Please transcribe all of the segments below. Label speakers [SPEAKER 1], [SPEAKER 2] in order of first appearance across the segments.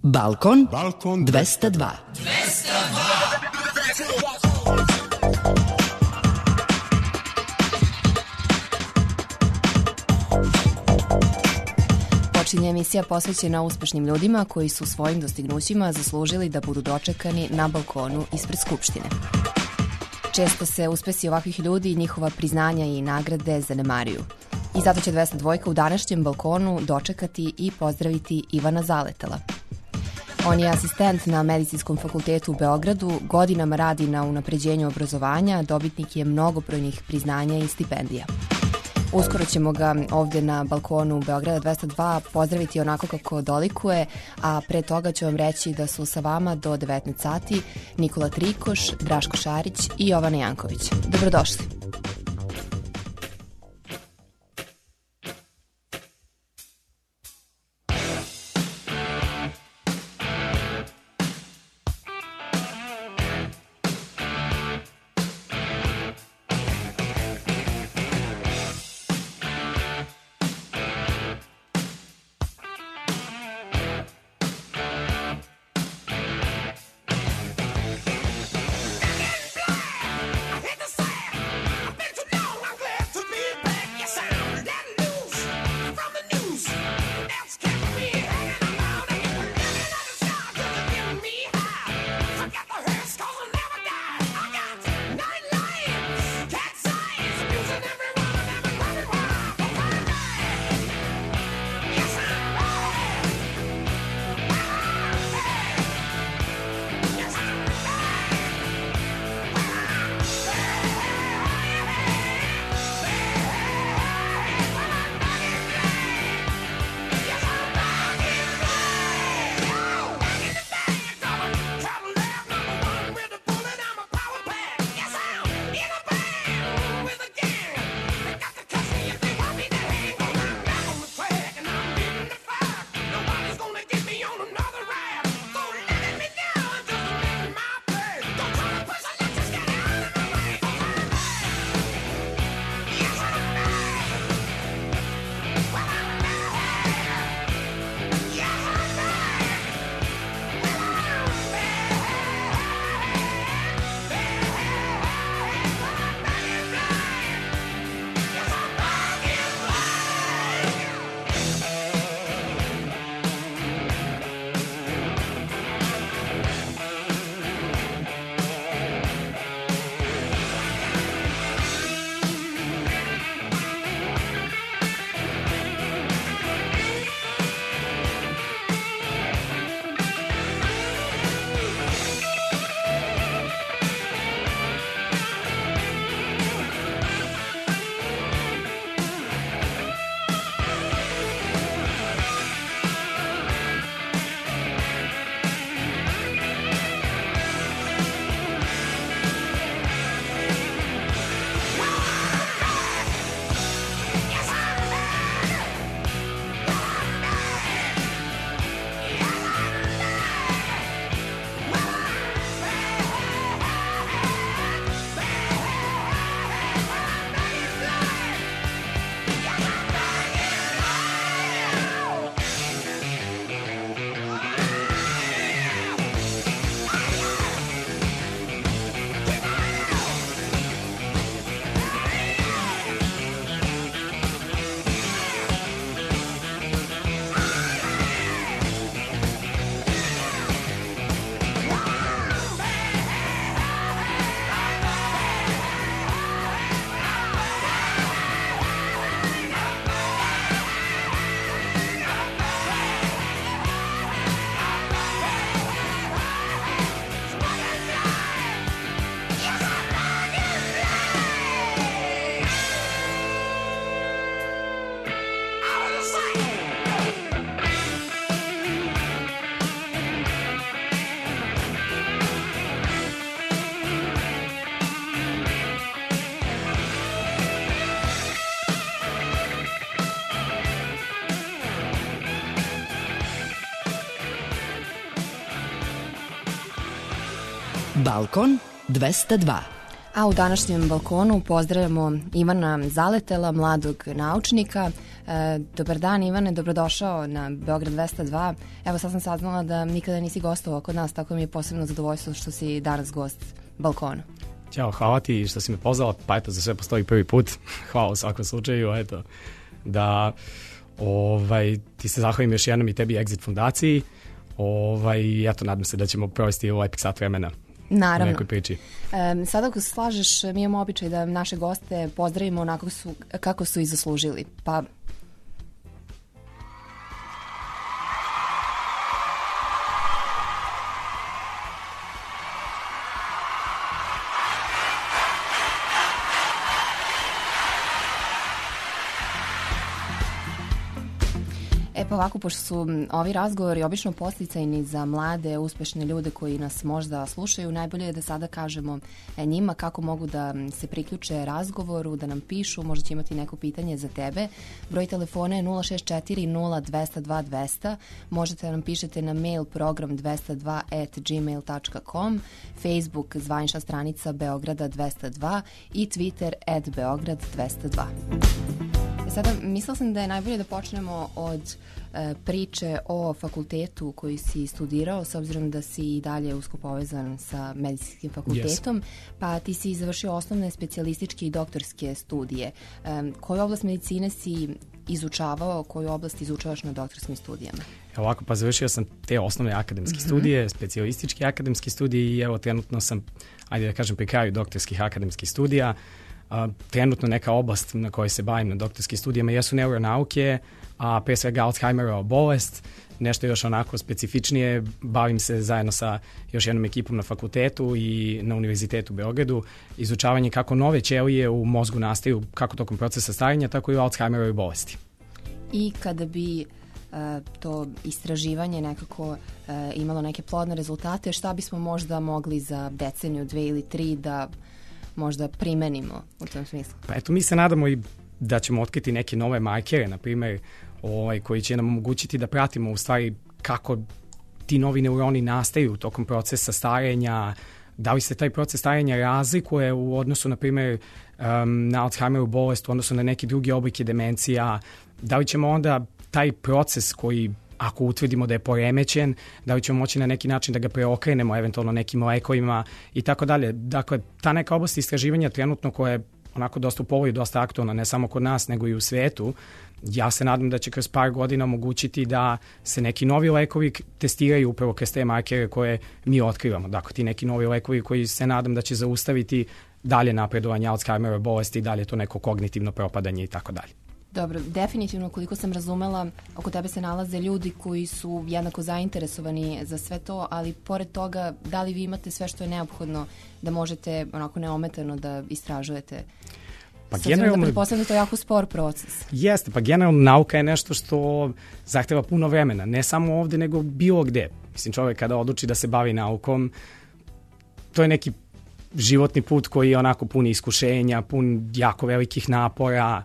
[SPEAKER 1] Balkon 202.
[SPEAKER 2] Počinje emisija posvećena uspešnim ljudima koji su svojim dostignućima zaslužili da budu dočekani na balkonu ispred Skupštine. Često se uspesi ovakvih ljudi i njihova priznanja i nagrade zanemaruju. I zato će 202 u današnjem balkonu dočekati i pozdraviti Ivana Zaletela. On je asistent na Medicinskom fakultetu u Beogradu, godinama radi na unapređenju obrazovanja, dobitnik je mnogobrojnih priznanja i stipendija. Uskoro ćemo ga ovde na balkonu Beograda 202 pozdraviti onako kako dolikuje, a pre toga ću vam reći da su sa vama do 19 sati Nikola Trikoš, Draško Šarić i Jovana Janković. Dobrodošli.
[SPEAKER 1] Balkon 202.
[SPEAKER 2] A u današnjem balkonu pozdravljamo Ivana Zaletela, mladog naučnika, Dobar dan Ivane, dobrodošao na Beograd 202. Evo sad sam saznala da nikada nisi gostovao kod nas, tako mi je posebno zadovoljstvo što si danas gost Balkona.
[SPEAKER 3] Ćao, hvala ti što si me pozvala, pa eto, za sve postoji prvi put. Hvala u svakom slučaju, eto, da ti se zahvalim još jednom i tebi Exit Fundaciji. Eto, nadam se da ćemo provesti lepih sat vremena.
[SPEAKER 2] Naravno.
[SPEAKER 3] U nekoj priči.
[SPEAKER 2] Sada ako se slažeš, mi imamo običaj da naše goste pozdravimo onako kako su i zaslužili. Pa pa ovako, pošto su ovi razgovori obično podsticajni za mlade, uspešne ljude koji nas možda slušaju, najbolje je da sada kažemo njima kako mogu da se priključe razgovoru, da nam pišu, možda će imati neko pitanje za tebe. Broj telefona je 064 0202 200, možete da nam pišete na mail program 202@gmail.com, Facebook zvanična stranica Beograda 202 i Twitter @Beograd 202. Sada mislila sam da je najbolje da počnemo od priče o fakultetu koji si studirao, s obzirom da si i dalje usko povezan sa medicinskim fakultetom, pa ti si završio osnovne specijalističke i doktorske studije. Koju oblast medicine si izučavao, koju oblast izučavaš na doktorskim studijama?
[SPEAKER 3] Ovako, pa završio sam te osnovne akademske studije, specijalističke akademske studije i evo trenutno sam, ajde da kažem, pri kraju doktorskih akademskih studija. Trenutno neka oblast na kojoj se bavim na doktorskim studijama jesu neuronauke, a pre svega Alzheimerova bolest, nešto još onako specifičnije, bavim se zajedno sa još jednom ekipom na fakultetu i na Univerzitetu u Beogradu, izučavanje kako nove ćelije u mozgu nastaju, kako tokom procesa starenja, tako i u Alzheimerovoj bolesti.
[SPEAKER 2] I kada bi to istraživanje nekako imalo neke plodne rezultate, šta bismo možda mogli za deceniju, 2 ili 3 da možda primenimo u tom smislu?
[SPEAKER 3] Pa eto, mi se nadamo i da ćemo otkriti neke nove markere, na primjer, koji će nam omogućiti da pratimo u stvari kako ti novi neuroni nastaju tokom procesa starenja, da li se taj proces starenja razlikuje u odnosu, na primjer, na Alzheimerovu bolest, u odnosu na neki drugi oblike demencija, da li ćemo onda taj proces koji, ako utvrdimo da je poremećen, da li ćemo moći na neki način da ga preokrenemo eventualno nekim lekovima i tako dalje. Dakle, ta neka oblast istraživanja trenutno koja je onako dosta u povoju, dosta aktualna, ne samo kod nas, nego i u svetu, ja se nadam da će kroz par godina omogućiti da se neki novi lekovi testiraju upravo kroz te markere koje mi otkrivamo. Dakle, ti neki novi lekovi koji se nadam da će zaustaviti dalje napredovanje Alzheimerove bolesti, dalje to neko kognitivno propadanje i tako dalje.
[SPEAKER 2] Dobro, definitivno, koliko sam razumela, oko tebe se nalaze ljudi koji su jednako zainteresovani za sve to, ali pored toga, da li vi imate sve što je neophodno da možete onako neometano da istražujete?
[SPEAKER 3] Pa
[SPEAKER 2] generalno, da pretpostavljam da to je jako spor proces.
[SPEAKER 3] Jeste, pa generalno nauka je nešto što zahteva puno vremena, ne samo ovde, nego bilo gde. Mislim, čovjek kada odluči da se bavi naukom, to je neki životni put koji je onako pun iskušenja, pun jako velikih napora,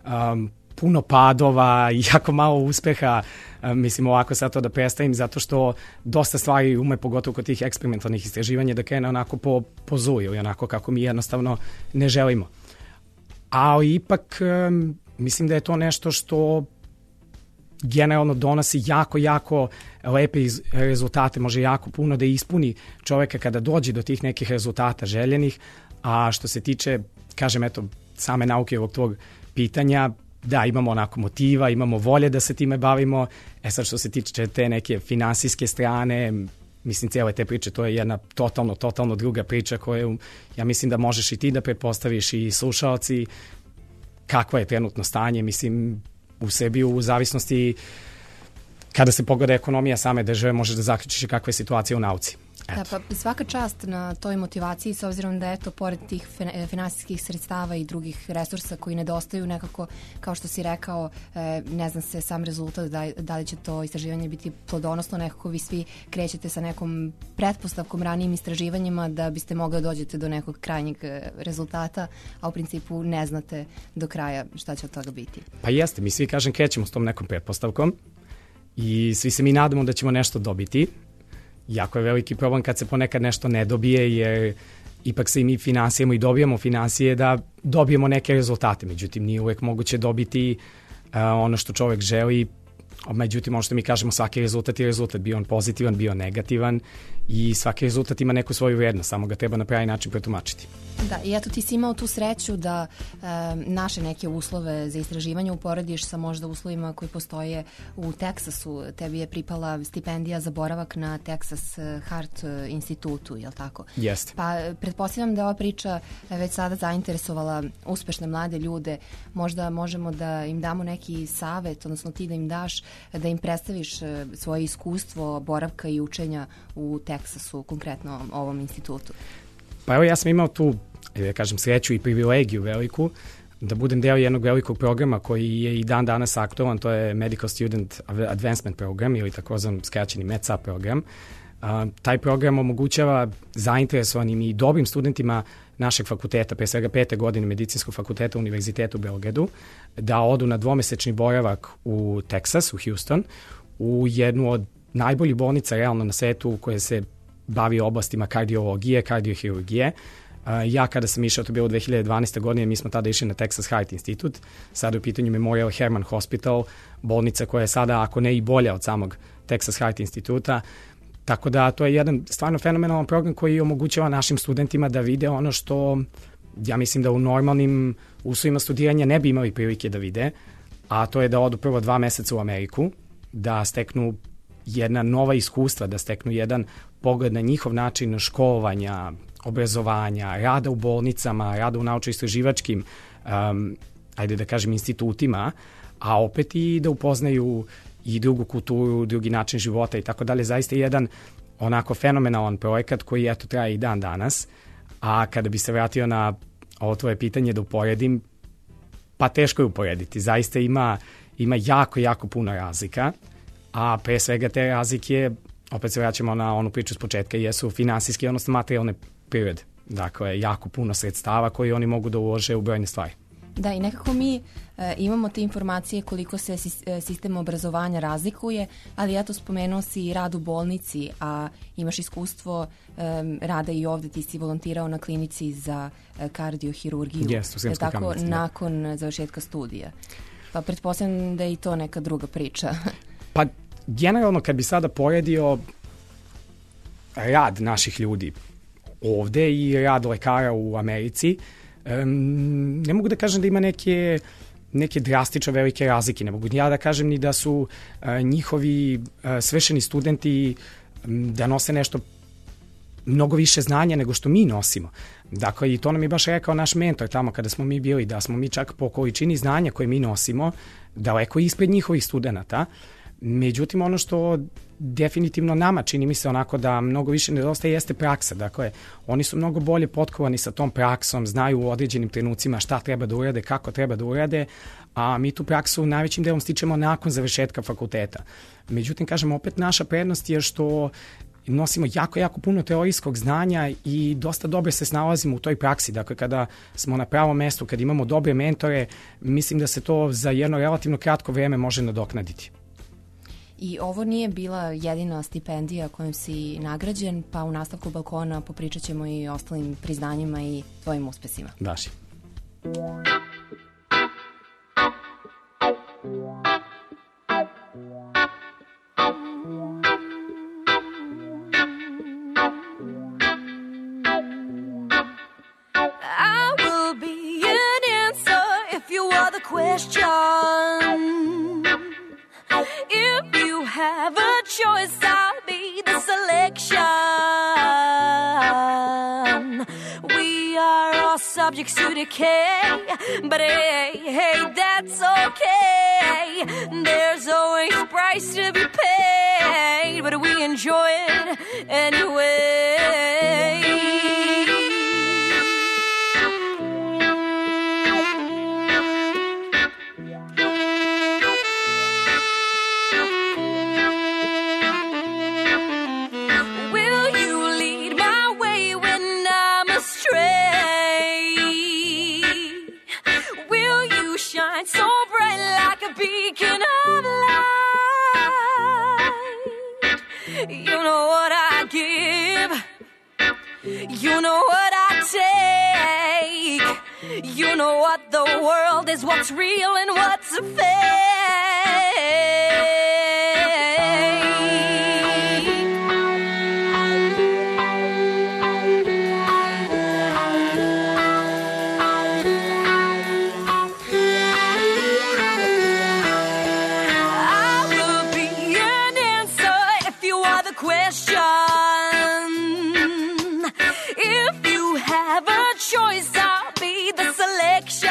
[SPEAKER 3] puno padova i jako malo uspeha, mislim ovako sad to da predstavim, zato što dosta stvari ume, pogotovo kod tih eksperimentalnih istraživanja, da krene onako po zlu ili onako kako mi jednostavno ne želimo. Ali ipak mislim da je to nešto što generalno donosi jako lepe rezultate, može jako puno da ispuni čoveka kada dođe do tih nekih rezultata željenih, a što se tiče, kažem, eto, same nauke ovog tvog pitanja, da, imamo onako motiva, imamo volje da se time bavimo. Sad što se tiče te neke finansijske strane, mislim, cijele te priče, to je jedna totalno druga priča koju ja mislim da možeš i ti da pretpostaviš i slušalci kakvo je trenutno stanje, mislim, u sebi u zavisnosti kada se pogleda ekonomija same države možeš da zaključiš kakva je situacija u nauci.
[SPEAKER 2] Da, pa svaka čast na toj motivaciji, s obzirom da eto, pored tih finansijskih sredstava i drugih resursa koji nedostaju nekako, kao što si rekao, ne zna se sam rezultat, da li će to istraživanje biti plodonosno, nekako vi svi krećete sa nekom pretpostavkom, ranijim istraživanjima da biste mogli dođete do nekog krajnjeg rezultata, a u principu ne znate do kraja šta će od toga biti.
[SPEAKER 3] Pa jeste, mi svi, kažem, krećemo s tom nekom pretpostavkom i svi se mi nadamo da ćemo nešto dobiti. Jako je veliki problem kad se ponekad nešto ne dobije, jer ipak se i mi finansijemo i dobijamo financije da dobijemo neke rezultate. Međutim, nije uvek moguće dobiti ono što čovek želi. Međutim, ono što mi kažemo, svaki rezultat je rezultat, bio on pozitivan, bio negativan i svaki rezultat ima neku svoju vrednost, samo ga treba na pravi način pretumačiti.
[SPEAKER 2] Da, i eto ti si imao tu sreću da naše neke uslove za istraživanje uporediš sa možda uslovima koji postoje u Teksasu. Tebi je pripala stipendija za boravak na Texas Heart institutu, je li tako?
[SPEAKER 3] Jeste.
[SPEAKER 2] Pa pretpostavljam da ova priča već sada zainteresovala uspešne mlade ljude. Možda možemo da im damo neki savet, odnosno ti da im daš, da im predstaviš svoje iskustvo boravka i učenja u Teksasu, konkretno ovom institutu.
[SPEAKER 3] Pa evo, ja sam imao tu, da kažem, sreću i privilegiju veliku da budem deo jednog velikog programa koji je i dan danas aktualan, to je Medical Student Advancement program ili takozvan skraćeni MEDSA program. Taj program omogućava zainteresovanim i dobrim studentima našeg fakulteta, pre svega 5. godine Medicinskog fakulteta Univerziteta u Beogradu, da odu na dvomesečni boravak u Teksas, u Houston, u jednu od najboljih bolnica realno na svetu koja se bavi oblastima kardiologije, kardiohirurgije. Ja kada sam išao, to je bilo 2012. godine, mi smo tada išli na Texas Heart Institute, sada u pitanju Memorial Hermann Hospital, bolnica koja je sada, ako ne i bolja od samog Texas Heart Instituta. Tako da to je jedan stvarno fenomenalan program koji omogućava našim studentima da vide ono što ja mislim da u normalnim uslovima studiranja ne bi imali prilike da vide, a to je da odu prvo 2 meseca u Ameriku, da steknu jedna nova iskustva, da steknu jedan pogled na njihov način školovanja, obrazovanja, rada u bolnicama, rada u naučno-istraživačkim, ajde da kažem, institutima, a opet i da upoznaju i drugu kulturu, drugi način života i tako dalje. Zaista je jedan onako fenomenalan projekat koji eto traje i dan danas, a kada bi se vratio na ovo tvoje pitanje da uporedim, pa teško je uporediti. Zaista ima jako, jako puno razlika, a pre svega te razlike, opet se vraćamo na onu priču s početka, jesu finansijski, odnosno materijalne prirode. Dakle, jako puno sredstava koje oni mogu da ulože u brojne stvari.
[SPEAKER 2] Da, i nekako mi imamo te informacije koliko se sistem obrazovanja razlikuje, ali eto spomenuo si i rad u bolnici, a imaš iskustvo rada i ovde, ti si volontirao na klinici za kardiohirurgiju.
[SPEAKER 3] Jeste, u Sremskoj Kamenici.
[SPEAKER 2] Nakon završetka studija. Pa pretpostavljam da je i to neka druga priča.
[SPEAKER 3] Pa generalno kad bi sada poredio rad naših ljudi ovde i rad lekara u Americi, ne mogu da kažem da ima neke drastično velike razlike. Ne mogu ja da kažem ni da su njihovi svršeni studenti da nose nešto mnogo više znanja nego što mi nosimo. Dakle, i to nam je baš rekao naš mentor tamo kada smo mi bili, da smo mi čak po količini znanja koje mi nosimo daleko ispred njihovih studenta. Međutim, ono što definitivno nama čini mi se onako da mnogo više nedostaje jeste praksa. Dakle, oni su mnogo bolje potkovani sa tom praksom, znaju u određenim trenucima šta treba da urade, kako treba da urade, a mi tu praksu najvećim delom stičemo nakon završetka fakulteta. Međutim, kažem, opet naša prednost je što nosimo jako, jako puno teorijskog znanja i dosta dobro se snalazimo u toj praksi. Dakle, kada smo na pravom mestu, kada imamo dobre mentore, mislim da se to za jedno relativno kratko vreme može nadoknaditi.
[SPEAKER 2] I ovo nije bila jedina stipendija kojom si nagrađen, pa u nastavku Balkona popričat ćemo i o ostalim priznanjima i tvojim uspesima.
[SPEAKER 3] Daši.
[SPEAKER 4] I will be an answer if you are the question. If you have a choice, I'll be the selection. We are all subjects to decay, but hey, that's okay. There's always a price to be paid, but we enjoy it anyway. You know what I take. You know what the world is, what's real and what's fake. question. If you have a choice, I'll be the selection.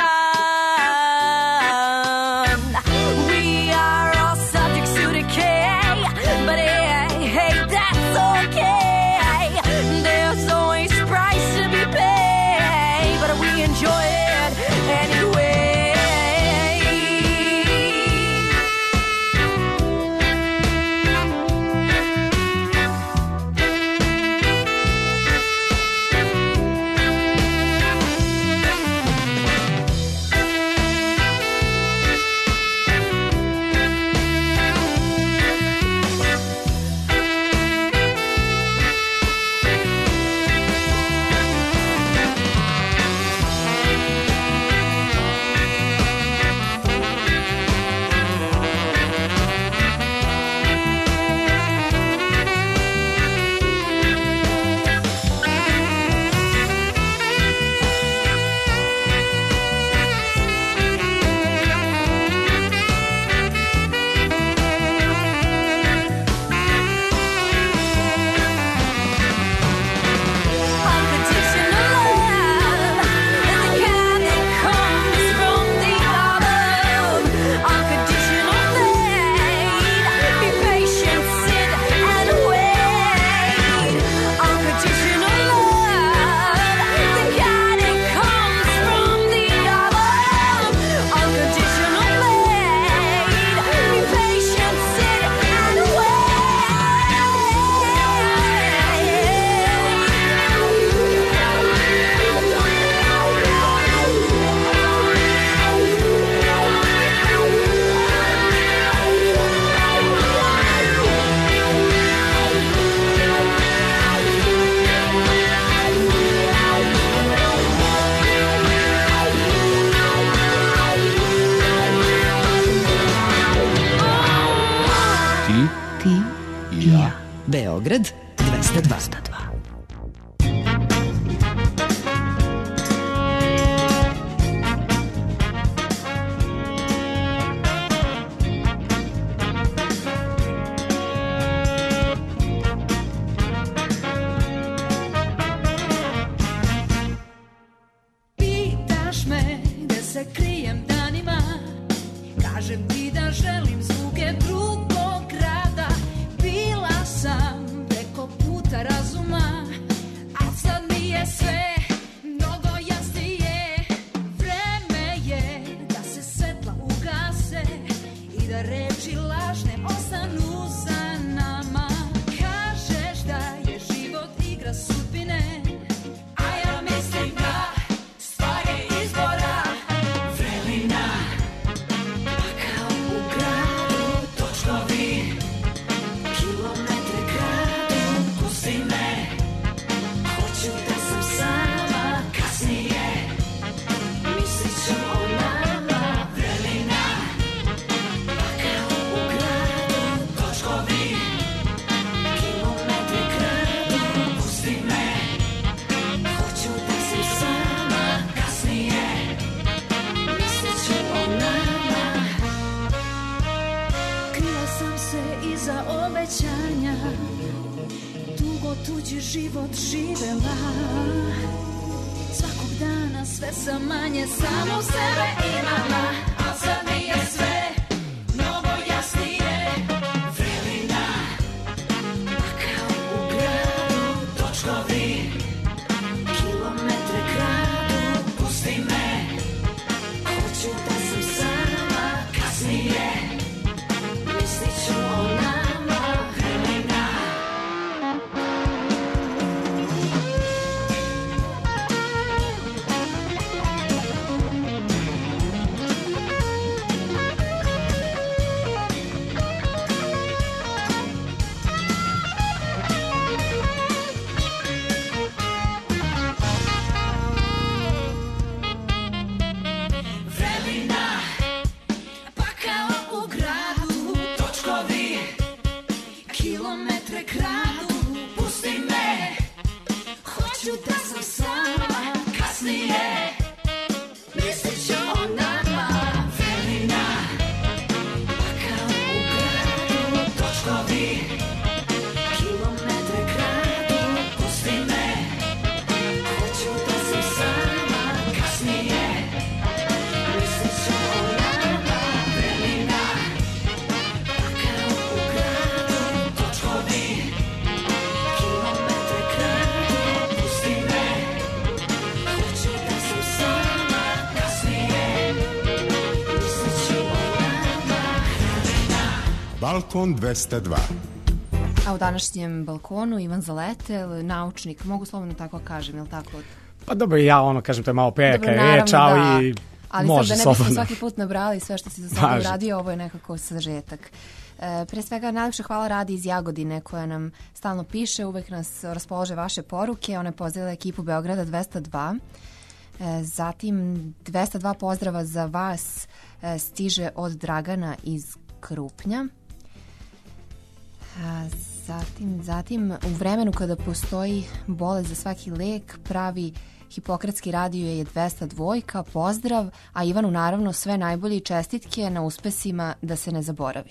[SPEAKER 4] We are all subjects to decay, but hey, that's okay. There's always price to be paid, but we enjoy it anyway.
[SPEAKER 1] Beograd 202.
[SPEAKER 5] Pitaš me gde se krijem danima, kažem ti da želim zvuke drugog grada. Bila sam preko puta razuma, a sad mi je sve mnogo jasnije. Vreme je da se svetla ugase i da reči lažne ostanu za nama. Kažeš da je život igra sudbine, a ja mislim da stvar je izbora. Vrelina, pa kao u gradu točkovi, kilometre kradu, pusti me, hoću da sam sama kasnije, mislit ću o nama. Vrelina, pa kao u gradu točkovi, kilometre kradu, pusti me, hoću da sam sama kasnije, mislit ću o nama. Krila sam se iza obećanja, dugo tuđi život živela. Svakog dana sve sam manje samo sebe imala, a sad mi je sve mnogo jasnije. Vrelina, pa kao u gradu točkovi, kilometre kradu, pusti me, hoću da sam sama kasnije, mislit ću o nama. Vrelina,
[SPEAKER 6] Balkon 202.
[SPEAKER 2] A u današnjem balkonu Ivan Zaletel, naučnik, mogu slobodno tako kažem, je li tako?
[SPEAKER 3] Pa dobro, ja kažem, to je malo prejaka reč, ali
[SPEAKER 2] ali
[SPEAKER 3] može
[SPEAKER 2] sad da ne
[SPEAKER 3] slobodno.
[SPEAKER 2] bismo svaki put nabrali sve što si za sada uradio, ovo je nekako sažetak. Pre svega, najlepša hvala Radi iz Jagodine koja nam stalno piše, uvek nas raspolože vaše poruke, ona je pozdravila ekipu Beograda 202. Zatim 202 pozdrava za vas stiže od Dragana iz Krupnja. Zatim u vremenu kada postoji bolest za svaki lek, pravi Hipokratski radio je 202, pozdrav, a Ivanu naravno sve najbolje i čestitke na uspesima da se ne zaboravi.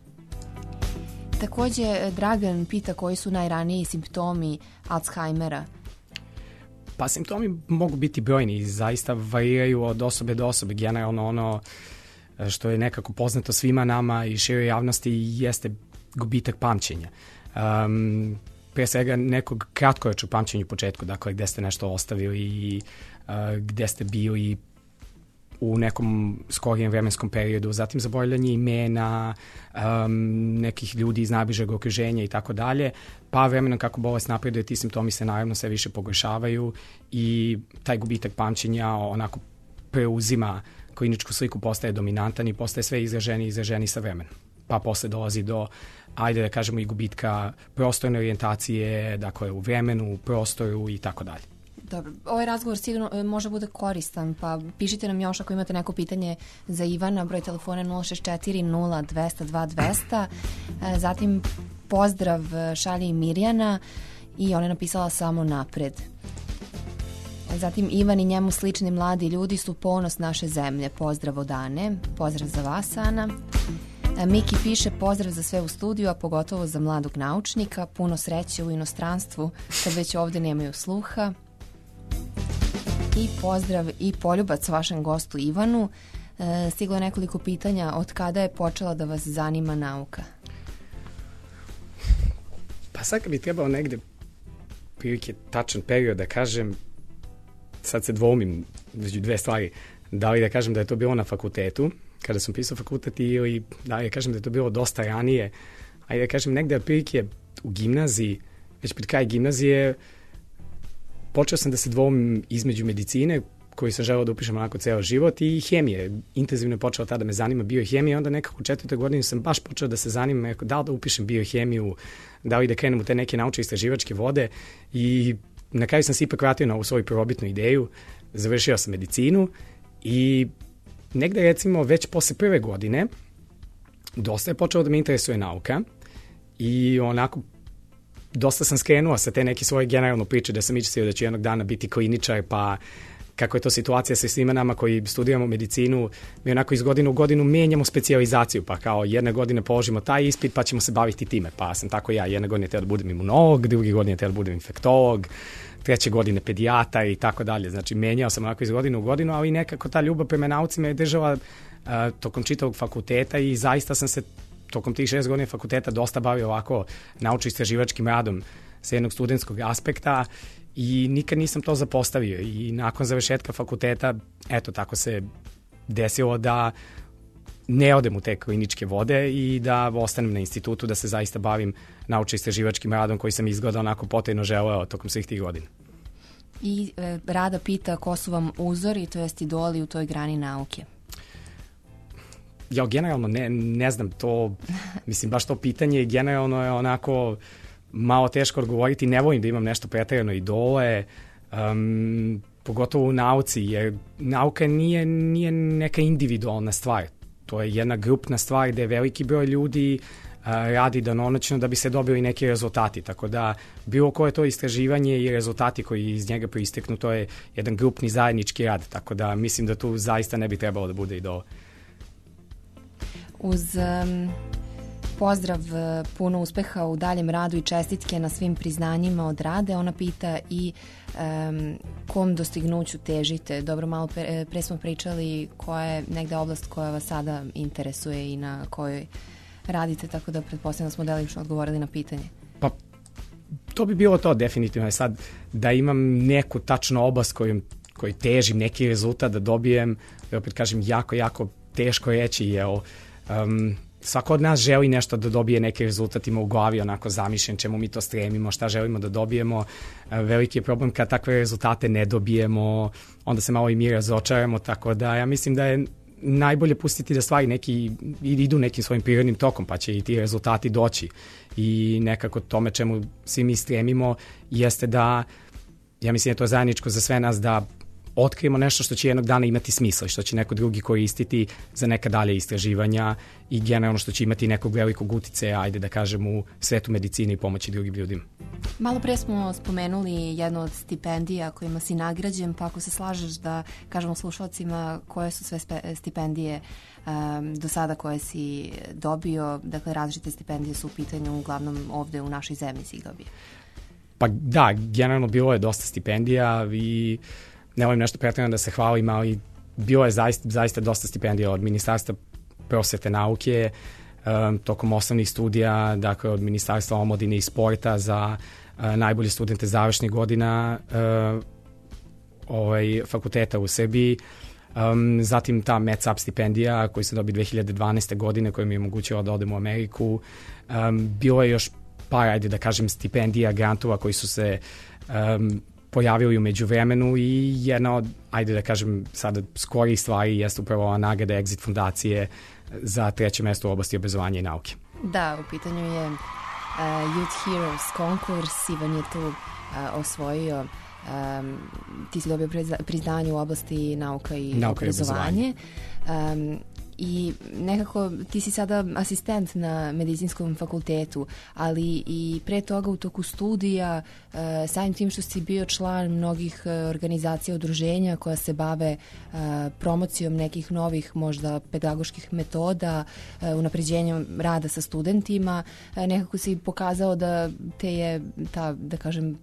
[SPEAKER 2] Takođe, Dragan pita koji su najraniji simptomi Alzheimera.
[SPEAKER 3] Pa simptomi mogu biti brojni i zaista variraju od osobe do osobe. Generalno ono što je nekako poznato svima nama i široj javnosti jeste gubitak pamćenja. Pre svega nekog kratkoročnog pamćenja u početku, dakle gde ste nešto ostavili i gde ste bili u nekom skorijem vremenskom periodu, zatim zaboravljanje imena, nekih ljudi iz najbližeg okruženja i tako dalje, pa vremenom kako bolest napreduje, ti simptomi se naravno sve više pogoršavaju i taj gubitak pamćenja onako preuzima kliničku sliku, postaje dominantan i postaje sve izraženiji sa vremenom. Pa posle dolazi do, ajde da kažemo, i gubitka prostorne orijentacije, dakle u vremenu, u prostoru i tako dalje.
[SPEAKER 2] Dobro, ovaj razgovor sigurno može bude koristan, pa pišite nam još ako imate neko pitanje za Ivana, broj telefona 064 0202 200. Zatim pozdrav šalje i Mirjana i ona je napisala samo napred. Zatim Ivan i njemu slični mladi ljudi su ponos naše zemlje. Pozdrav od Ane. Pozdrav za vas, Ana. Miki piše pozdrav za sve u studiju, a pogotovo za mladog naučnika. Puno sreće u inostranstvu kad već ovdje nemaju sluha. I pozdrav i poljubac vašem gostu Ivanu. Stiglo je nekoliko pitanja. Od kada je počela da vas zanima nauka?
[SPEAKER 3] Pa sad kad bi trebalo negde prilike tačan period da kažem, sad se dvomim među dve stvari, da li da kažem da je to bilo na fakultetu, kada sam pisao fakultet, ili da li da kažem da je to bilo dosta ranije, a da kažem negde prilike u gimnaziji, već pred kraj gimnazije, počeo sam da se dvomim između medicine, koju sam želeo da upišem onako ceo život, i hemije. Intenzivno je počeo tada me zanima biohemija, onda nekako u 4. godini sam baš počeo da se zanima da li da upišem biohemiju, da li da krenem u te neke naučne istraživačke vode, i na kraju sam se ipak vratio na ovu svoju prvobitnu ideju, završio sam medicinu i negde recimo već posle prve godine dosta je počelo da me interesuje nauka i onako dosta sam skrenuo sa te neke svoje generalno priče da sam mislio da ću jednog dana biti kliničar, pa kako je to situacija sa svima nama koji studiramo medicinu, mi onako iz godine u godinu menjamo specijalizaciju, pa kao jedne godine položimo taj ispit pa ćemo se baviti time, pa sam tako ja jedne godine teo da budem imunolog, druge godine teo da budem infektolog, treće godine pedijatar i tako dalje. Znači menjao sam onako iz godine u godinu, ali nekako ta ljubav prema nauci me je držala tokom čitavog fakulteta i zaista sam se tokom tih 6 godina fakulteta dosta bavio ovako naučno-istraživačkim radom sa jednog studentskog aspekta i nikad nisam to zapostavio i nakon završetka fakulteta, eto tako se desilo da ne odem u te kliničke vode i da ostanem na institutu da se zaista bavim naučno-istraživačkim radom koji sam izgleda onako potajno želeo tokom svih tih godina.
[SPEAKER 2] I Rada pita ko su vam uzori, to jest idoli u toj grani nauke?
[SPEAKER 3] Ja generalno ne znam to, mislim baš to pitanje generalno je onako malo teško odgovoriti, ne volim da imam nešto preterano idole, pogotovo u nauci, jer nauka nije neka individualna stvar, to je jedna grupna stvar gde veliki broj ljudi radi danonoćno da bi se dobili neki rezultati, tako da bilo koje to istraživanje i rezultati koji iz njega proisteknu, to je jedan grupni zajednički rad, tako da mislim da tu zaista ne bi trebalo da bude idol.
[SPEAKER 2] Uz pozdrav, puno uspeha u daljem radu i čestitke na svim priznanjima od Rade, ona pita i kom dostignuću težite. Dobro, malo pre smo pričali koja je negde oblast koja vas sada interesuje i na kojoj radite, tako da pretpostavljam da smo delimično odgovorili na pitanje.
[SPEAKER 3] Pa, to bi bilo to definitivno. Sad, da imam neku tačnu oblast koju težim, neki rezultat da dobijem, da opet kažem, jako teško reći, jer svako od nas želi nešto da dobije neki rezultat, ima u glavi onako zamišljen čemu mi to stremimo, šta želimo da dobijemo. Veliki je problem kad takve rezultate ne dobijemo, onda se malo i mi razočaramo, tako da ja mislim da je najbolje pustiti da stvari idu nekim svojim prirodnim tokom, pa će i ti rezultati doći. I nekako tome čemu svi mi stremimo jeste da, ja mislim da je to zajedničko za sve nas, da otkrijemo nešto što će jednog dana imati smisla i što će neko drugi koristiti za neka dalje istraživanja i generalno što će imati nekog velikog uticaja, ajde da kažem, u svetu medicine i pomoći drugim ljudima.
[SPEAKER 2] Malo pre smo spomenuli jednu od stipendija kojima si nagrađen, pa ako se slažeš da kažemo slušalcima koje su sve stipendije do sada koje si dobio, dakle različite stipendije su u pitanju uglavnom ovde u našoj zemlji si ih dobio.
[SPEAKER 3] Pa da, generalno bilo je dosta stipendija i ne volim nešto pretjerano da se hvalim, ali bilo je zaista dosta stipendija od Ministarstva prosvete nauke, tokom osnovnih studija, dakle od Ministarstva omladine i sporta za najbolje studente završnih godina fakulteta u Srbiji. Zatim ta MedSap stipendija koju sam dobio 2012. godine koja mi je omogućila da odem u Ameriku. Bilo je još par, ajde da kažem, stipendija, grantova koji su se pojavili u međuvremenu i jedna od, ajde da kažem, sada skorih stvari jeste upravo ova nagrada Exit fondacije za 3. mesto u oblasti obrazovanja i nauke.
[SPEAKER 2] Da, u pitanju je Youth Heroes konkurs, Ivan je tu osvojio, ti si dobio priznanje u oblasti nauka i obrazovanje. I nekako ti si sada asistent na medicinskom fakultetu, ali i pre toga u toku studija, samim tim što si bio član mnogih organizacija, udruženja koja se bave promocijom nekih novih možda pedagoških metoda, unapređenjem rada sa studentima, nekako si pokazao da te je ta, da kažem,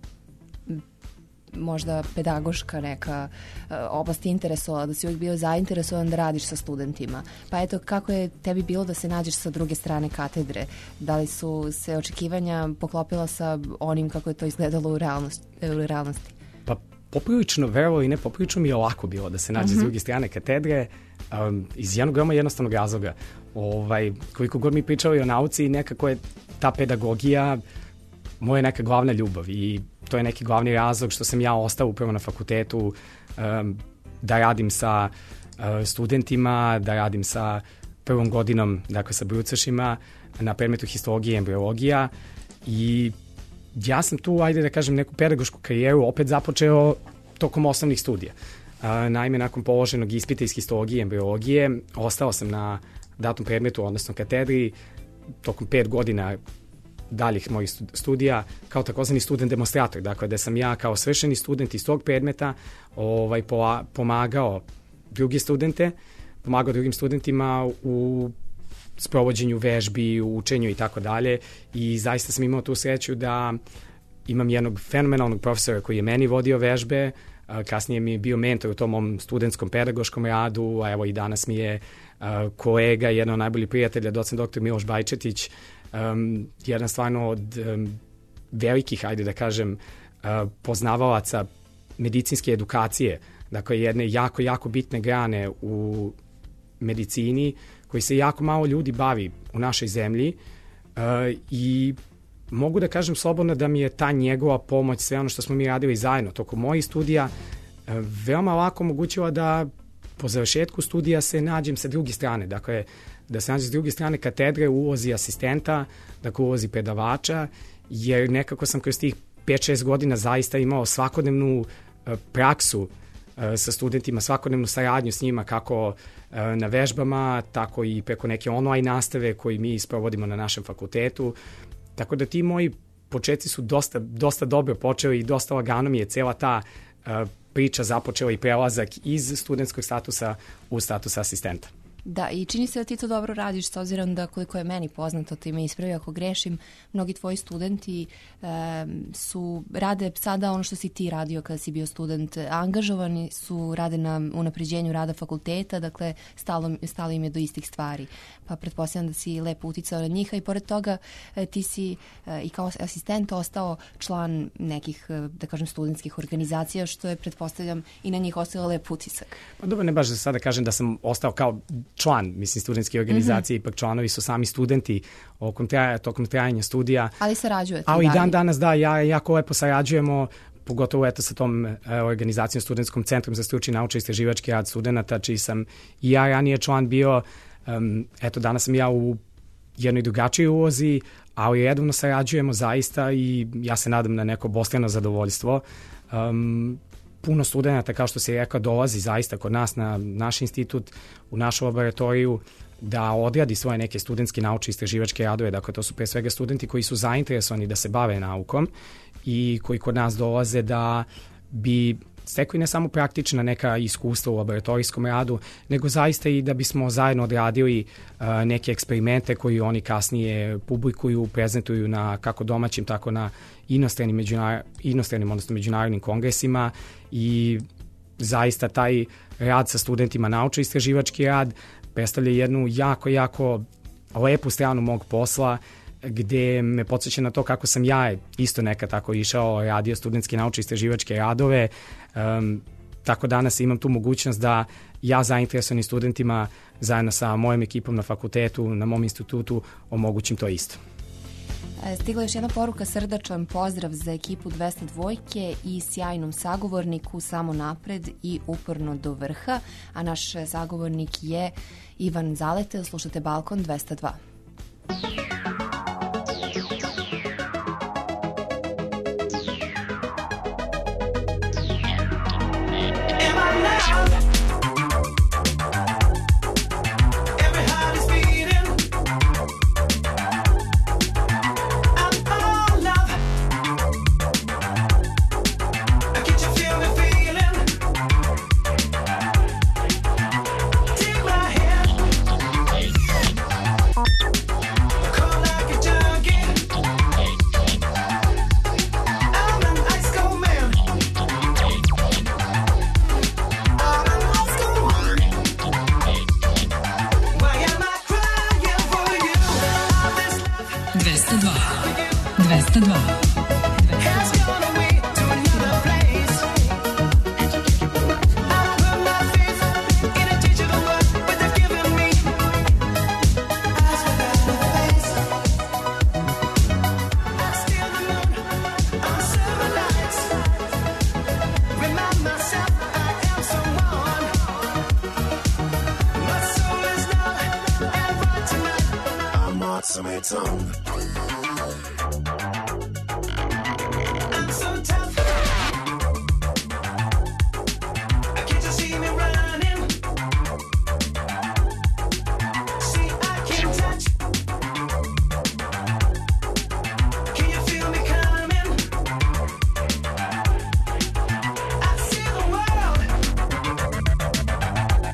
[SPEAKER 2] možda pedagoška neka oblast interesovala, da si uvijek bio zainteresovan da radiš sa studentima. Pa eto, kako je tebi bilo da se nađeš sa druge strane katedre? Da li su se očekivanja poklopila sa onim kako je to izgledalo u realnosti?
[SPEAKER 3] Pa poprilično, verovo i ne, poprilično mi je lako bilo da se nađe s druge strane katedre iz jednog veoma jednostavnog razloga. Koliko god mi pričali o nauci, nekako je ta pedagogija moja neka glavna ljubav i to je neki glavni razlog što sam ja ostao upravo na fakultetu da radim sa studentima, da radim sa prvom godinom, dakle sa brucašima na predmetu histologije i embriologija i ja sam tu, ajde da kažem, neku pedagošku karijeru opet započeo tokom osnovnih studija. Naime, nakon položenog ispita iz histologije i embriologije ostao sam na datom predmetu, odnosno katedri, tokom 5 godina daljih mojih studija kao takozvani student demonstrator, dakle da sam ja kao svršeni student iz tog predmeta pomagao druge studente, pomagao drugim studentima u sprovođenju vežbi, u učenju i tako dalje i zaista sam imao tu sreću da imam jednog fenomenalnog profesora koji je meni vodio vežbe, kasnije mi je bio mentor u tom mom studentskom pedagoškom radu, a evo i danas mi je kolega, jedan od najboljih prijatelja, docent dr. Miloš Bajčetić, jedan stvarno od velikih, ajde da kažem, poznavalaca medicinske edukacije, dakle jedne jako bitne grane u medicini koji se jako malo ljudi bavi u našoj zemlji i mogu da kažem slobodno da mi je ta njegova pomoć, sve ono što smo mi radili zajedno tokom mojih studija, veoma lako omogućila da po završetku studija se nađem sa druge strane, dakle da se nađe s druge strane katedre u ulozi asistenta, dakle u ulozi predavača, jer nekako sam kroz tih 5-6 godina zaista imao svakodnevnu praksu sa studentima, svakodnevnu saradnju s njima, kako na vežbama, tako i preko neke online nastave koji mi sprovodimo na našem fakultetu. Tako da ti moji početci su dosta dobro počeli i dosta lagano mi je cela ta priča započela i prelazak iz studentskog statusa u status asistenta.
[SPEAKER 2] Da, i čini se da ti to dobro radiš s obzirom da koliko je meni poznato, ti me ispravi ako grešim, mnogi tvoji studenti rade sada ono što si ti radio kada si bio student, angažovani su, rade na unapređenju rada fakulteta, dakle stalo im je do istih stvari. Pa pretpostavljam da si lepo uticao na njih, a i pored toga ti si i kao asistent ostao član nekih, da kažem, studentskih organizacija, što je, pretpostavljam, i na njih ostao lep utisak.
[SPEAKER 3] Pa dobro, ne baš da sada kažem da sam ostao kao član, mislim, studentske organizacije, ipak članovi su sami studenti tokom trajanja studija.
[SPEAKER 2] Ali sarađujete?
[SPEAKER 3] Ali i dan danas, da, jako lepo sarađujemo, pogotovo eto sa tom organizacijom Studentskom centrom za stručni naučni istraživački rad studenta, čiji sam i ja ranije član bio. Eto, danas sam ja u jednoj drugačijoj ulozi, ali redovno sarađujemo zaista i ja se nadam na neko bostrano zadovoljstvo. Puno studenta, kao što se rekao, dolazi zaista kod nas na naš institut, u našu laboratoriju, da odradi svoje neke studentske naučne istraživačke radove. Dakle, to su pre svega studenti koji su zainteresovani da se bave naukom i koji kod nas dolaze da bi stekli ne samo praktična neka iskustva u laboratorijskom radu, nego zaista i da bismo zajedno odradili neke eksperimente koji oni kasnije publikuju, prezentuju na kako domaćim, tako na inostranim, odnosno međunarodnim kongresima, i zaista taj rad sa studentima, naučno-istraživački rad, predstavlja jednu jako lepu stranu mog posla, gde me podsjeća na to kako sam ja isto nekad tako išao, radio studentske naučno-istraživačke radove. Tako danas imam tu mogućnost da ja zainteresovanim studentima zajedno sa mojom ekipom na fakultetu, na mom institutu, omogućim to isto.
[SPEAKER 2] Stigla je još jedna poruka, srdačan pozdrav za ekipu 202 i sjajnom sagovorniku, samo napred i uporno do vrha, a naš sagovornik je Ivan Zalete. Slušate Balkon 202.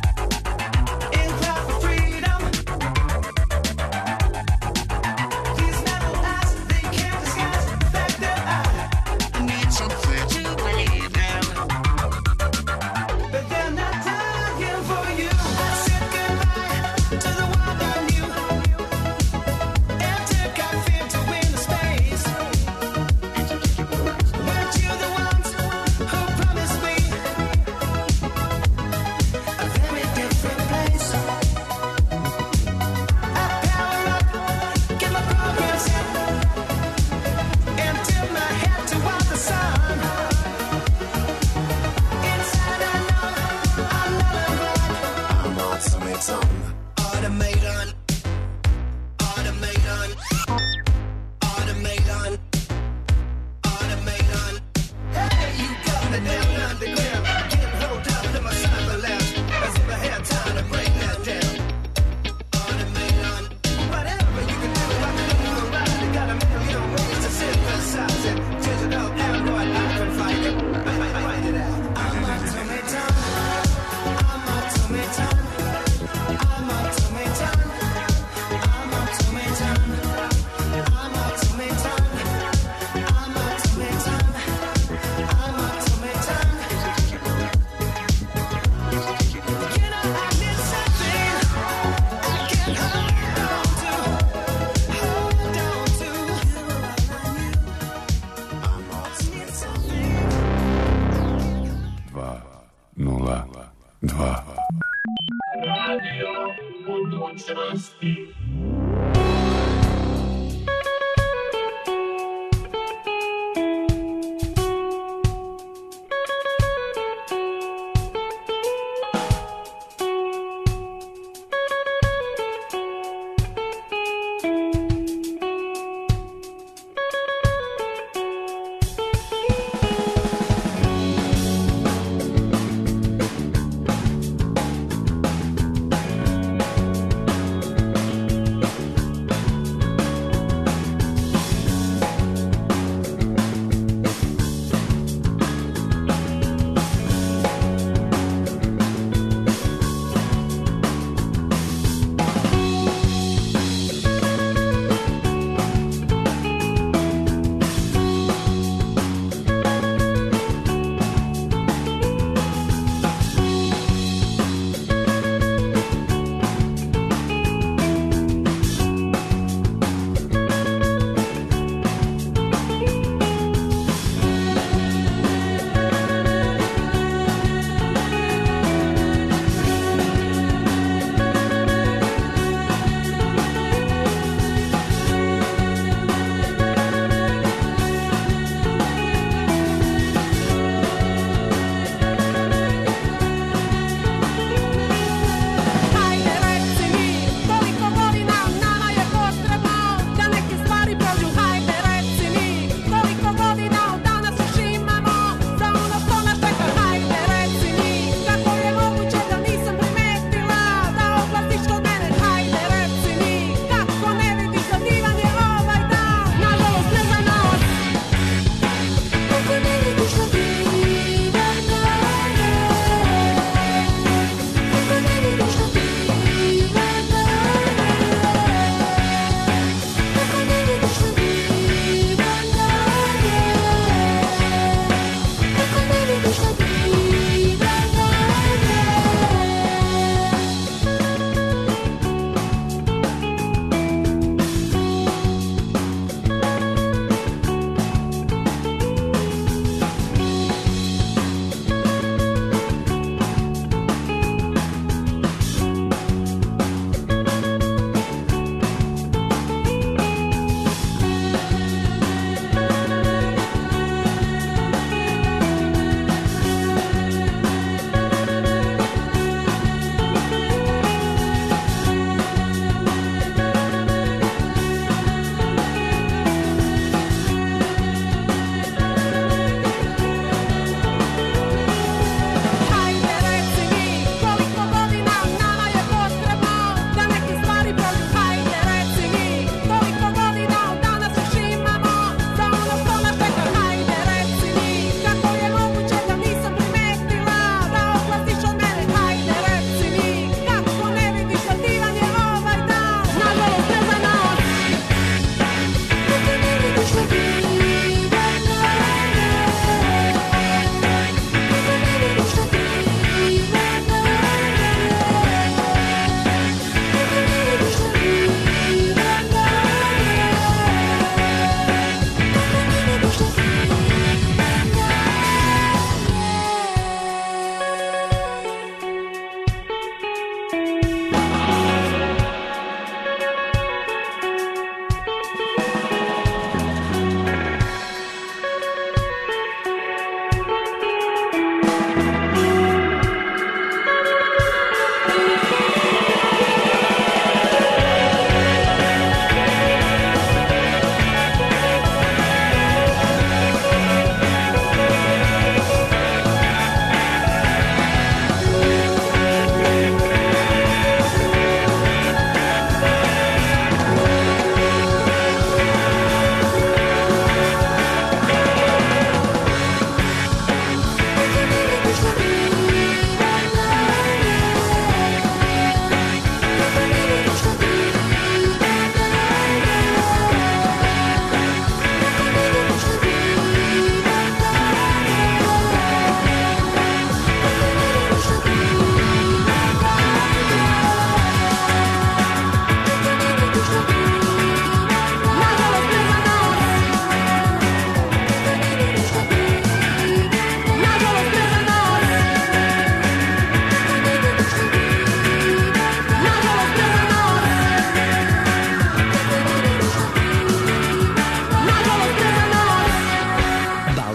[SPEAKER 5] These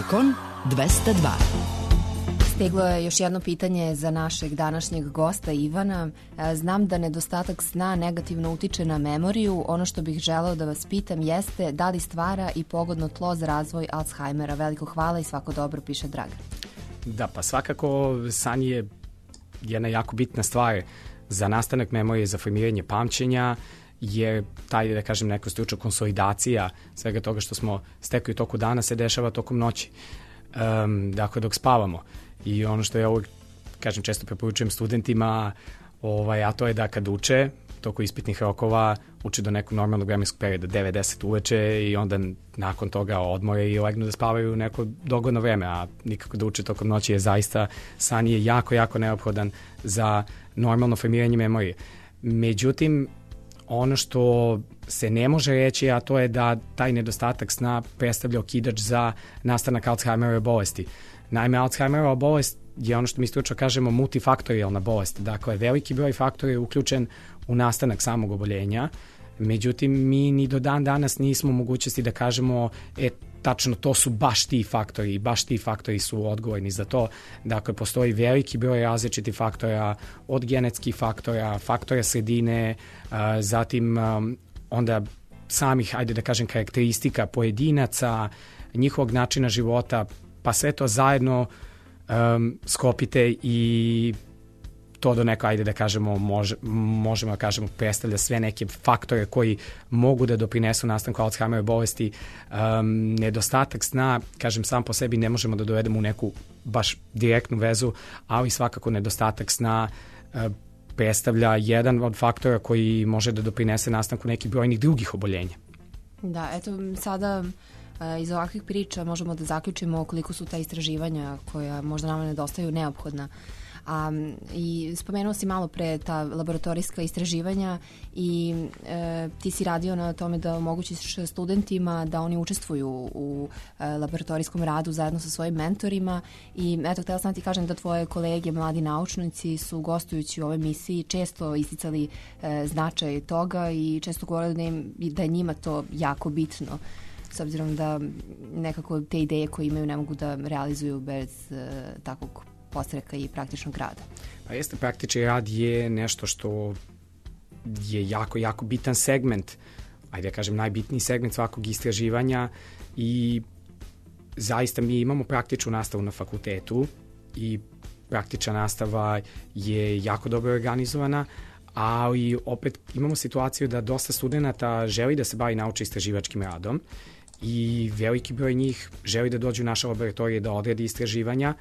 [SPEAKER 1] Balkon 202.
[SPEAKER 2] Stiglo je još jedno pitanje za našeg današnjeg gosta Ivana. Znam da nedostatak sna negativno utiče na memoriju. Ono što bih želeo da vas pitam jeste da li stvara i pogodno tlo za razvoj Alzheimera. Veliko hvala i svako dobro, piše Dragan.
[SPEAKER 3] Da, pa svakako san je jedna jako bitna stvar za nastanak memorije, za formiranje pamćenja, je taj, da kažem, neko stručna konsolidacija svega toga što smo stekli u toku dana se dešava tokom noći. Dakle, dok spavamo. I ono što ja uvijek, kažem, često preporučujem studentima, a to je da kad uče, toko ispitnih rokova, uče do nekog normalnog vremenskog perioda, 9-10 uveče i onda nakon toga odmore i legnu da spavaju neko dogodno vreme, a nikako da uče tokom noći je zaista, san je jako, jako neophodan za normalno formiranje memorije. Međutim, ono što se ne može reći, a to je da taj nedostatak sna predstavlja okidač za nastanak Alzheimerove bolesti. Naime, Alzheimerova bolest je ono što mi stručno kažemo multifaktorijalna bolest. Dakle, veliki broj faktora je uključen u nastanak samog oboljenja. Međutim, mi ni do dan danas nismo u mogućnosti da kažemo tačno to su baš ti faktori i baš ti faktori su odgovorni za to. Dakle, postoji veliki broj različitih faktora, od genetskih faktora, faktora sredine, zatim onda samih, ajde da kažem, karakteristika pojedinaca, njihovog načina života, pa sve to zajedno sklopite i to do neko, ajde da kažemo, možemo da kažemo, predstavlja sve neke faktore koji mogu da doprinesu nastanku Alzheimerove bolesti. Nedostatak sna, kažem, sam po sebi ne možemo da dovedemo u neku baš direktnu vezu, ali svakako nedostatak sna predstavlja jedan od faktora koji može da doprinese nastanku nekih brojnih drugih oboljenja.
[SPEAKER 2] Da, eto sada iz ovakvih priča možemo da zaključimo koliko su ta istraživanja koja možda nama nedostaju neophodna. I spomenuo si malo pre ta laboratorijska istraživanja i ti si radio na tome da omogućiš studentima da oni učestvuju u laboratorijskom radu zajedno sa svojim mentorima i eto, htjela sam ti kažem da tvoje kolege, mladi naučnici su gostujući u ovoj emisiji često isticali značaj toga i često govorili da je njima to jako bitno, s obzirom da nekako te ideje koje imaju ne mogu da realizuju bez takvog postreka i praktičnog rada.
[SPEAKER 3] Pa jeste, praktični rad je nešto što je jako, jako bitan segment, ajde da kažem najbitniji segment svakog istraživanja i zaista mi imamo praktičnu nastavu na fakultetu i praktična nastava je jako dobro organizovana, ali opet imamo situaciju da dosta studenta želi da se bavi naučno-istraživačkim radom i veliki broj njih želi da dođu u naše laboratorije da odradi istraživanja.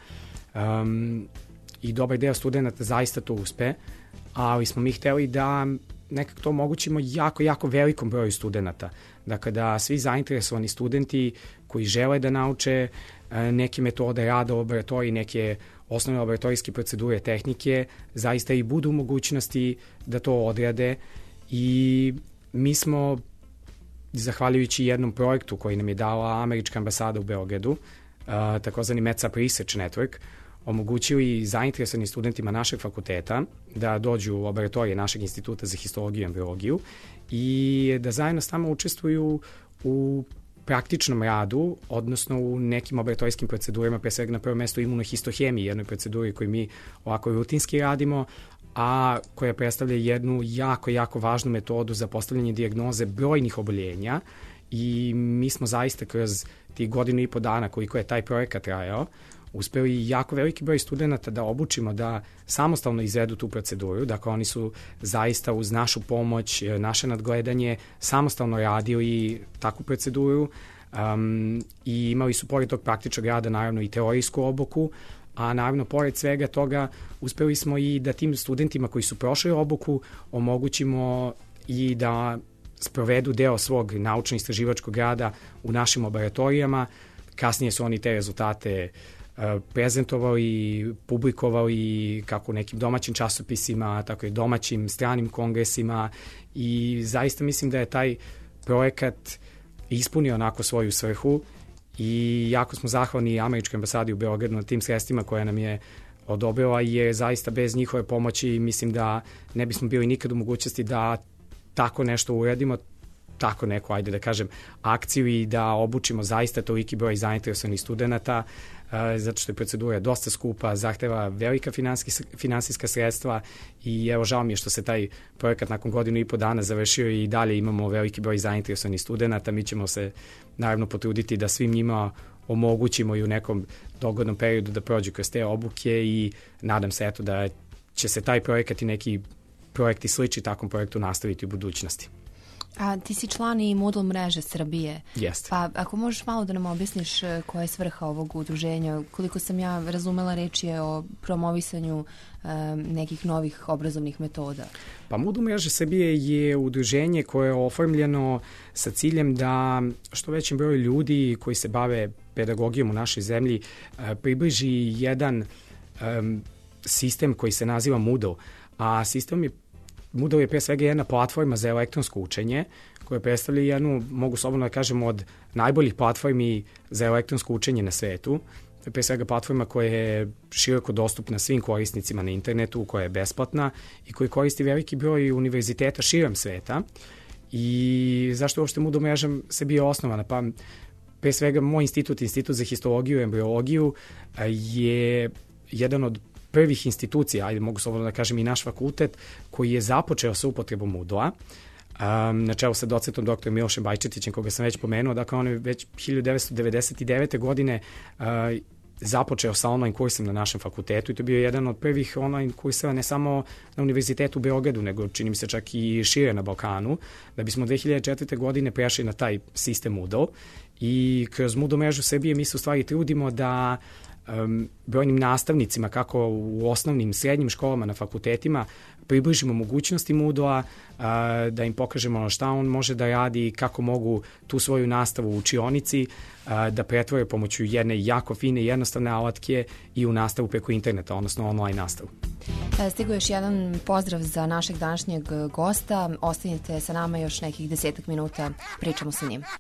[SPEAKER 3] I dobar deo studenta zaista to uspe, ali smo mi hteli da nekako to omogućimo jako, jako velikom broju studenta. Dakle, da svi zainteresovani studenti koji žele da nauče neke metode rada u laboratoriji, neke osnovne laboratorijske procedure, tehnike, zaista i budu u mogućnosti da to odrade i mi smo, zahvaljujući jednom projektu koji nam je dala američka ambasada u Beogradu, takozvani MedSap Research Network, omogućili zainteresovanim studentima našeg fakulteta da dođu u laboratorije našeg instituta za histologiju i embriologiju i da zajedno s nama učestvuju u praktičnom radu, odnosno u nekim laboratorijskim procedurama, pre svega na prvom mestu imunohistohemiji, jednoj proceduri koju mi ovako rutinski radimo, a koja predstavlja jednu jako, jako važnu metodu za postavljanje dijagnoze brojnih oboljenja i mi smo zaista kroz tih 1.5 dana koliko je taj projekat trajao, uspeli jako veliki broj studenta da obučimo da samostalno izvedu tu proceduru. Dakle, oni su zaista uz našu pomoć, naše nadgledanje, samostalno radili takvu proceduru i imali su pored tog praktičnog rada naravno i teorijsku obuku, a naravno pored svega toga uspeli smo i da tim studentima koji su prošli obuku omogućimo i da sprovedu deo svog naučno-istraživačkog rada u našim laboratorijama. Kasnije su oni te rezultate prezentovali, publikovali kako u nekim domaćim časopisima, tako i domaćim stranim kongresima i zaista mislim da je taj projekat ispunio onako svoju svrhu i jako smo zahvalni američkoj ambasadi u Beogradu na tim sredstvima koje nam je odobrila jer zaista bez njihove pomoći mislim da ne bismo bili nikad u mogućnosti da tako nešto uradimo. tako neku, ajde da kažem, akciju i da obučimo zaista toliki broj zainteresovanih studenta, zato što je procedura dosta skupa, zahteva velika finansijska sredstva i evo žao mi je što se taj projekat nakon 1.5 dana završio i dalje imamo veliki broj zainteresovanih studenta. Mi ćemo se naravno potruditi da svim njima omogućimo i u nekom dogodnom periodu da prođu kroz te obuke i nadam se eto da će se taj projekat i neki projekti slični takvom projektu nastaviti u budućnosti.
[SPEAKER 2] A ti si član i Moodle mreže Srbije.
[SPEAKER 3] Jeste.
[SPEAKER 2] Pa ako možeš malo da nam objasniš koja je svrha ovog udruženja, koliko sam ja razumela, reč je o promovisanju nekih novih obrazovnih metoda.
[SPEAKER 3] Pa Moodle mreža Srbije je udruženje koje je oformljeno sa ciljem da što većem broju ljudi koji se bave pedagogijom u našoj zemlji približi jedan sistem koji se naziva Moodle, a Moodle je pre svega jedna platforma za elektronsko učenje koja predstavlja jednu, mogu slobodno da kažem, od najboljih platformi za elektronsko učenje na svetu. Pre svega platforma koja je široko dostupna svim korisnicima na internetu, koja je besplatna i koja koristi veliki broj univerziteta širom sveta. I zašto uopšte Moodle mreža se bio osnovana? Pa pre svega moj institut za histologiju i embriologiju je jedan od prvih institucija, ajde mogu slobodno da kažem i naš fakultet, koji je započeo sa upotrebom Moodle-a, na čelu sa docentom dr. Milošem Bajčetićem, koga sam već pomenuo. Dakle, on je već 1999. godine započeo sa online kursom na našem fakultetu i to je bio jedan od prvih online kurseva ne samo na Univerzitetu u Beogradu, nego čini mi se čak i šire na Balkanu, da bismo 2004. godine prešli na taj sistem Moodle i kroz Moodle mrežu Srbije mi se u stvari trudimo da brojnim nastavnicima, kako u osnovnim, srednjim školama, na fakultetima, približimo mogućnosti Moodle-a, da im pokažemo šta on može da radi i kako mogu tu svoju nastavu u učionici da pretvore pomoću jedne jako fine i jednostavne alatke i u nastavu preko interneta, odnosno online nastavu.
[SPEAKER 2] Stigo još jedan pozdrav za našeg današnjeg gosta. Ostanite sa nama još nekih 10 minuta, pričamo sa njim.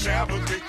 [SPEAKER 6] longevity.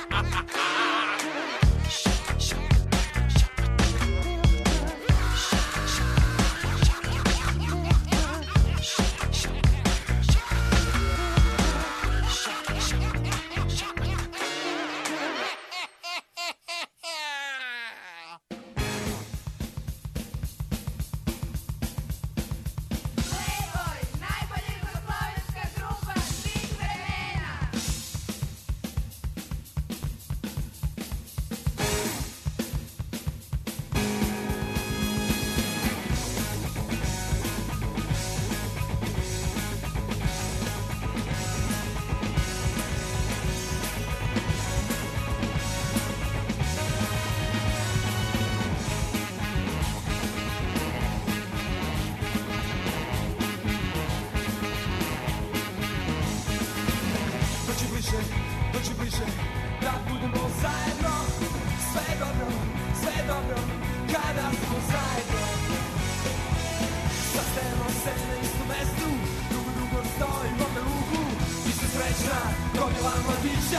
[SPEAKER 6] Doći bliže, da budemo zajedno. Sve dobro, kada smo zajedno. Sastajemo se na istom mestu, dugo stojimo na lugu. Vi ste srećna, gomila mladića.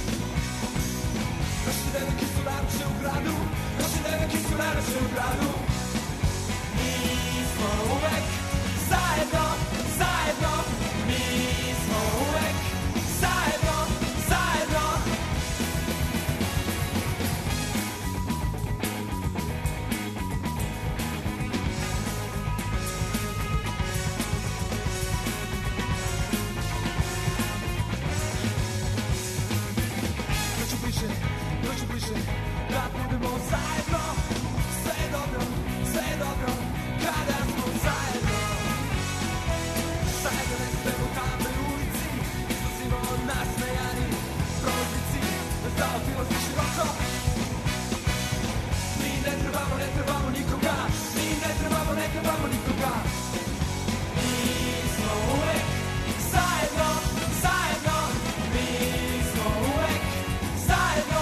[SPEAKER 6] Naše devojke su najlepše u gradu, Mi smo uvek zajedno, mi smo uvek zajedno. Doći bliže, da budemo zajedno. Sve dobro, kada smo zajedno. Zajedno ne spemo kafe u ulici, izlazimo nasmejani prolaznici, da obilazi široko. Mi ne trebamo nikoga, Mi smo uvek zajedno, mi smo uvek zajedno.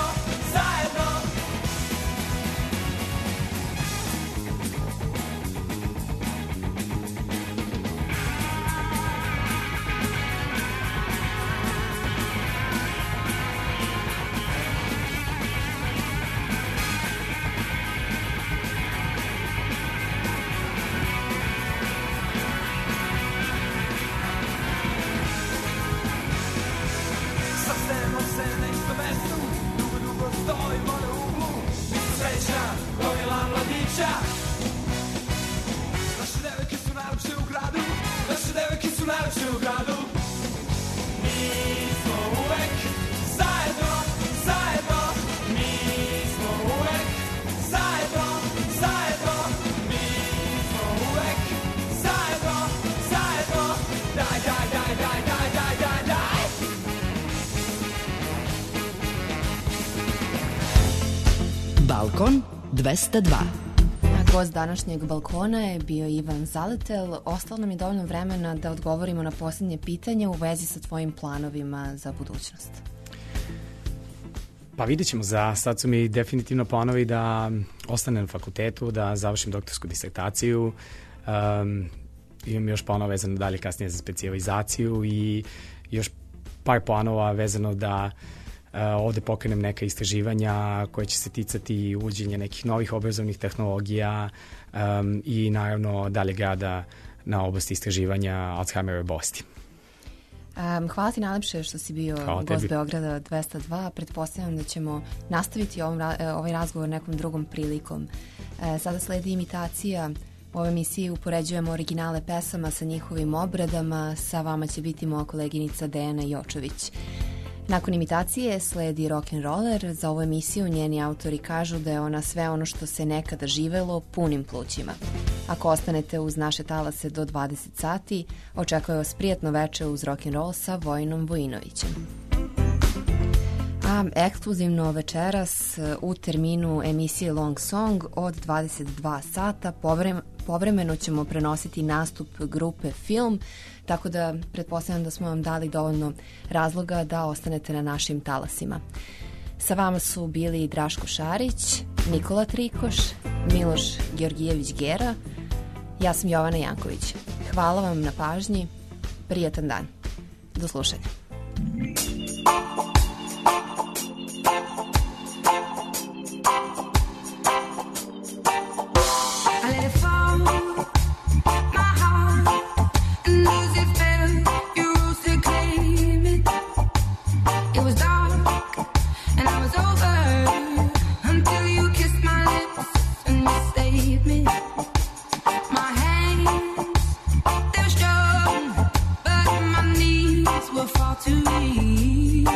[SPEAKER 6] Sastajemo se na istom mestu, dugo stojimo na uglu. Mi smo srećna, gomila mladića. Naše devojke su najlepše u gradu. Mi smo uvek zajedno, mi smo uvek zajedno. Mi smo uvek zajedno. Daj.
[SPEAKER 1] Balkon 202.
[SPEAKER 2] Gost današnjeg balkona je bio Ivan Zaletel. Ostalo nam je dovoljno vremena da odgovorimo na posljednje pitanje u vezi sa tvojim planovima za budućnost.
[SPEAKER 3] Pa vidjet ćemo, sad su mi definitivno planovi da ostanem na fakultetu, da završim doktorsku disertaciju, imam još planova vezano dalje kasnije za specijalizaciju i još par planova vezano da ovde pokrenem neka istraživanja koje će se ticati uvođenja nekih novih obrazovnih tehnologija i naravno daljeg rada na oblasti istraživanja Alzheimerove bolesti.
[SPEAKER 2] Hvala ti najlepše što si bio gost Beograda 202. Pretpostavljam da ćemo nastaviti ovaj razgovor nekom drugom prilikom. Sada sledi imitacija. U ovoj emisiji upoređujemo originale pesama sa njihovim obradama. Sa vama će biti moja koleginica Dejana Jočović. Nakon imitacije sledi rock'n'roller. Za ovu emisiju njeni autori kažu da je ona sve ono što se nekada živelo punim plućima. Ako ostanete uz naše talase do 20 sati, očekuje vas prijatno veče uz rock'n'roll sa Vojinom Vojinovićem. A ekskluzivno večeras u terminu emisije Long Song od 22 sata povremeno ćemo prenositi nastup grupe Film, tako da pretpostavljam da smo vam dali dovoljno razloga da ostanete na našim talasima. Sa vama su bili Draško Šarić, Nikola Trikoš, Miloš Georgijević Gera, ja sam Jovana Janković. Hvala vam na pažnji, prijatan dan. Do slušanja.
[SPEAKER 5] all to read.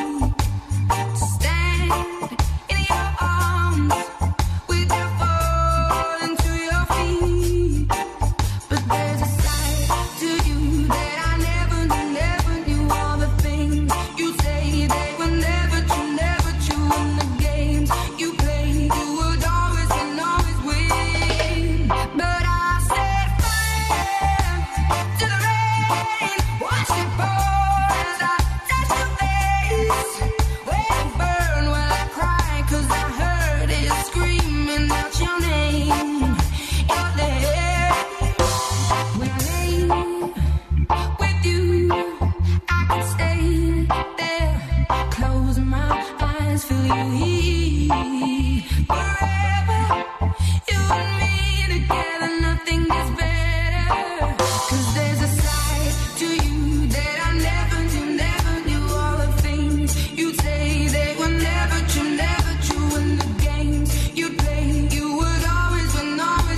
[SPEAKER 5] Stand in your arms with your falling to your feet. But there's a side to you that I never knew. All the things you say, they were never true. And the games you played, you would always win. But I set fire to the rain, watch it pour as I touch your face. Where it burn while I cry, 'cause I heard it screaming out your name. Your name. When I lay with you, I can stay there, close my eyes, feel you here forever. You and me together, nothing is better. 'Cause there's a side to you that I never knew. All the things you'd say, they were never true. And the games you play, you would always win.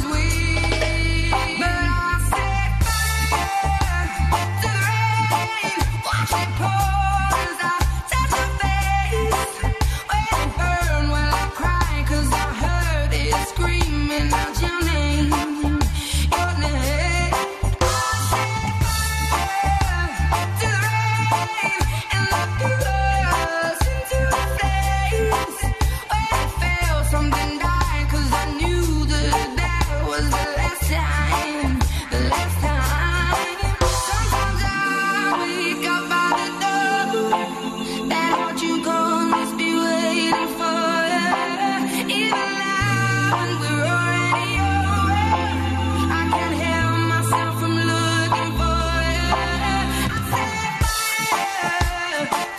[SPEAKER 5] But I set fire to the rain, watch it pour as I touch your face. Where it burn while I cry, 'cause I heard it screaming out your name. Your name. I set fire to the rain and look us into the flames. Where it felt something die, 'cause I knew that was the last time. Sometimes I wake up by the door, that heart you gone must be waiting for you. Even now when we're already over, I can't help myself from looking for you. I set fire